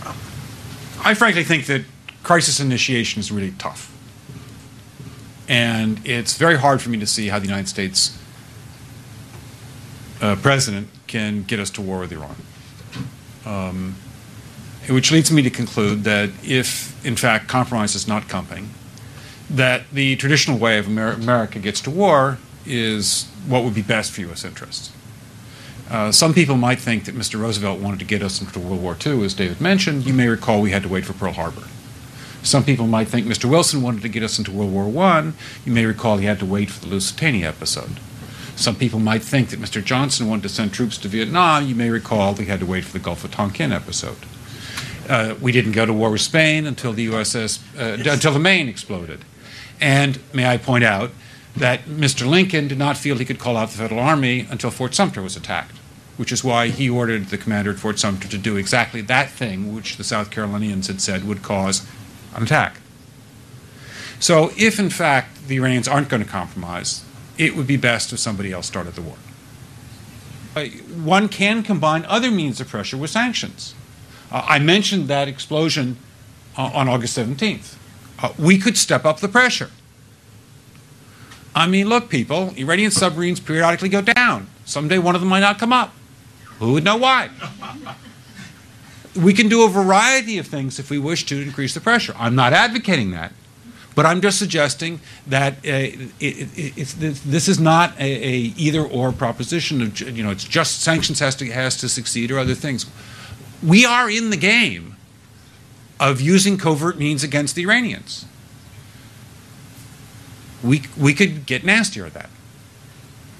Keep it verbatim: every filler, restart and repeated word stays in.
I frankly think that crisis initiation is really tough. And it's very hard for me to see how the United States uh, president can get us to war with Iran. Um, which leads me to conclude that if, in fact, compromise is not coming, that the traditional way of Amer America gets to war is what would be best for U S interests. Uh, some people might think that Mister Roosevelt wanted to get us into World War Two, as David mentioned. You may recall we had to wait for Pearl Harbor. Some people might think Mister Wilson wanted to get us into World War One. You may recall he had to wait for the Lusitania episode. Some people might think that Mister Johnson wanted to send troops to Vietnam. You may recall he had to wait for the Gulf of Tonkin episode. Uh, we didn't go to war with Spain until the U S S, uh, until the Maine exploded. And may I point out that Mister Lincoln did not feel he could call out the Federal Army until Fort Sumter was attacked, which is why he ordered the commander at Fort Sumter to do exactly that thing which the South Carolinians had said would cause an attack. So if, in fact, the Iranians aren't going to compromise, it would be best if somebody else started the war. Uh, one can combine other means of pressure with sanctions. Uh, I mentioned that explosion uh, on August seventeenth. Uh, we could step up the pressure. I mean, look, people, Iranian submarines periodically go down. Someday one of them might not come up. Who would know why? We can do a variety of things if we wish to increase the pressure. I'm not advocating that, but I'm just suggesting that uh, it, it, it's, this is not a, a either-or proposition. Of, you know, it's just sanctions has to has to succeed or other things. We are in the game of using covert means against the Iranians. We we could get nastier at that.